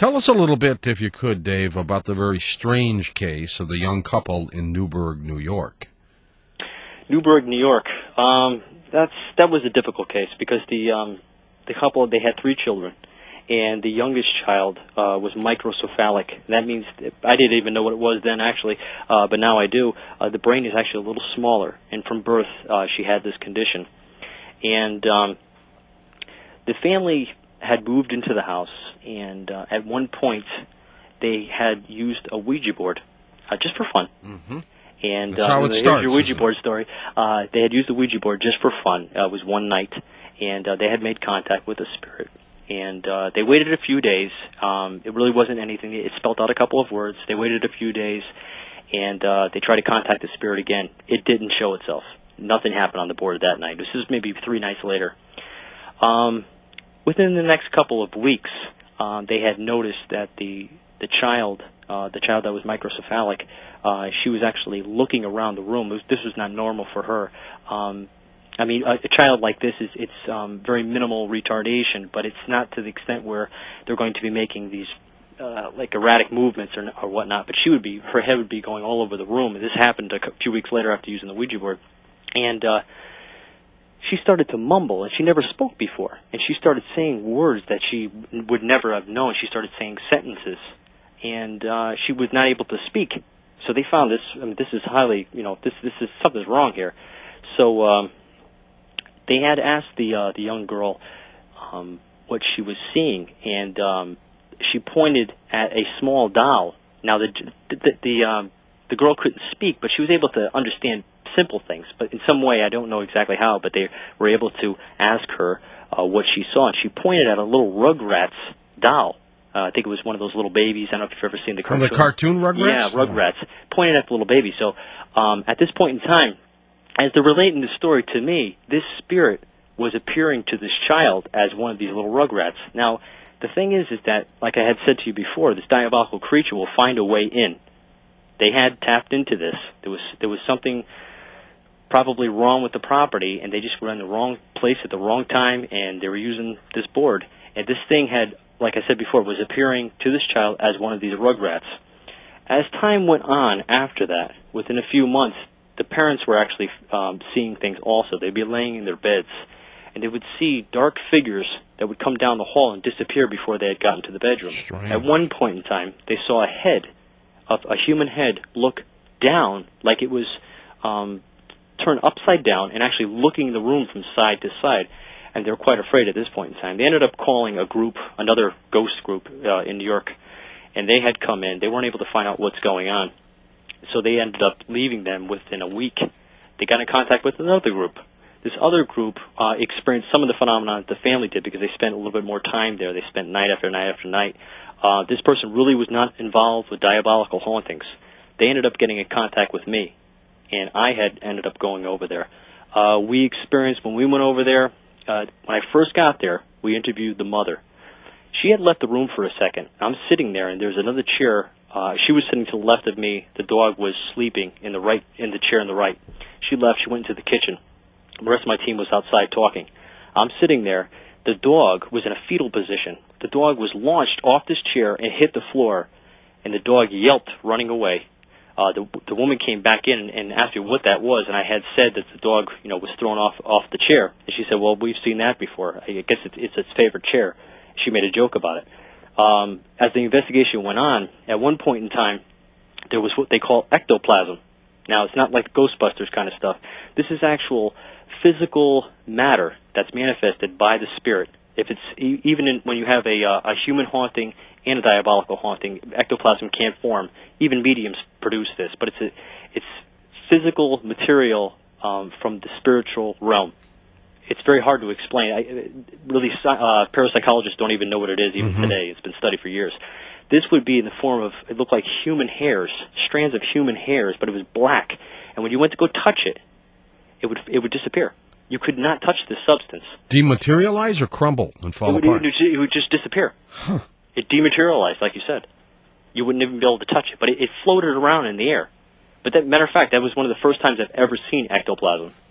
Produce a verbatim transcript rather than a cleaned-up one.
Tell us a little bit, if you could, Dave, about the very strange case of the young couple in Newburgh, New York. Newburgh, New York. Um, that's that was a difficult case because the um, the couple, they had three children, and the youngest child uh, was microcephalic. That means I didn't even know what it was then, actually, uh, but now I do. Uh, the brain is actually a little smaller, and from birth uh, she had this condition. And um, the family had moved into the house, and uh, at one point they had used a Ouija board uh, just for fun. Mm-hmm. And That's how uh, it here's starts, your Ouija isn't it? board story. Uh, they had used the Ouija board just for fun. Uh, it was one night, and uh, they had made contact with a spirit. And uh, they waited a few days. Um, it really wasn't anything. It spelled out a couple of words. They waited a few days, and uh, they tried to contact the spirit again. It didn't show itself. Nothing happened on the board that night. This is maybe three nights later. Um, within the next couple of weeks, um, they had noticed that the the child, uh, the child that was microcephalic, uh, she was actually looking around the room. It was, this was not normal for her. Um, I mean, a, a child like this is it's um, very minimal retardation, but it's not to the extent where they're going to be making these uh, like erratic movements or or whatnot. But she would be, her head would be going all over the room. And this happened a few weeks later after using the Ouija board, and uh, she started to mumble, and she never spoke before. And she started saying words that she would never have known. She started saying sentences, and uh, she was not able to speak. So they found this. I mean, this is highly, you know, this this is something's wrong here. So um, they had asked the uh, the young girl um, what she was seeing, and um, she pointed at a small doll. Now the the the, um, the girl couldn't speak, but she was able to understand simple things. But in some way, I don't know exactly how, but they were able to ask her uh, what she saw, and she pointed at a little Rugrats doll. Uh, I think it was one of those little babies. I don't know if you've ever seen the From cartoon. the cartoon Rugrats? Yeah, Rugrats. Pointed at the little baby. So um, at this point in time, as they're relating the story to me, this spirit was appearing to this child as one of these little Rugrats. Now, the thing is, is that, like I had said to you before, this diabolical creature will find a way in. They had tapped into this. There was there was something probably wrong with the property, and they just were in the wrong place at the wrong time, and they were using this board. And this thing had, like I said before, was appearing to this child as one of these Rugrats. As time went on after that, within a few months, the parents were actually um, seeing things also. They'd be laying in their beds, and they would see dark figures that would come down the hall and disappear before they had gotten to the bedroom. Strange. At one point in time, they saw a head, of a human head, look down like it was um, turned upside down and actually looking the room from side to side. And they were quite afraid at this point in time. They ended up calling a group, another ghost group uh, in New York, and they had come in. They weren't able to find out what's going on, so they ended up leaving them within a week. They got in contact with another group. This other group uh, experienced some of the phenomena that the family did because they spent a little bit more time there. They spent night after night after night. Uh, this person really was not involved with diabolical hauntings. They ended up getting in contact with me, and I had ended up going over there. Uh, we experienced, when we went over there, uh, when I first got there, we interviewed the mother. She had left the room for a second. I'm sitting there, and there's another chair. Uh, she was sitting to the left of me. The dog was sleeping in the right, in the chair on the right. She left. She went into the kitchen. The rest of my team was outside talking. I'm sitting there. The dog was in a fetal position. The dog was launched off this chair and hit the floor, and the dog yelped, running away. Uh, the, the woman came back in and, and asked me what that was, and I had said that the dog, you know, was thrown off off the chair. And she said, "Well, we've seen that before. I guess it's, it's its favorite chair." She made a joke about it. Um, as the investigation went on, at one point in time, there was what they call ectoplasm. Now, it's not like Ghostbusters kind of stuff. This is actual physical matter that's manifested by the spirit. If it's e even in, when you have a, uh, a human haunting and a diabolical haunting, ectoplasm can't form. Even mediums produce this, but it's a, it's physical material um, from the spiritual realm. It's very hard to explain. I, really, uh, parapsychologists don't even know what it is even Mm-hmm. today. It's been studied for years. This would be in the form of, it looked like human hairs, strands of human hairs, but it was black. And when you went to go touch it, it would it would disappear. You could not touch this substance. Dematerialize or crumble and fall It would, apart? it would, it would just disappear. Huh. It dematerialized, like you said. You wouldn't even be able to touch it, but it, it floated around in the air. But that matter of fact, that was one of the first times I've ever seen ectoplasm.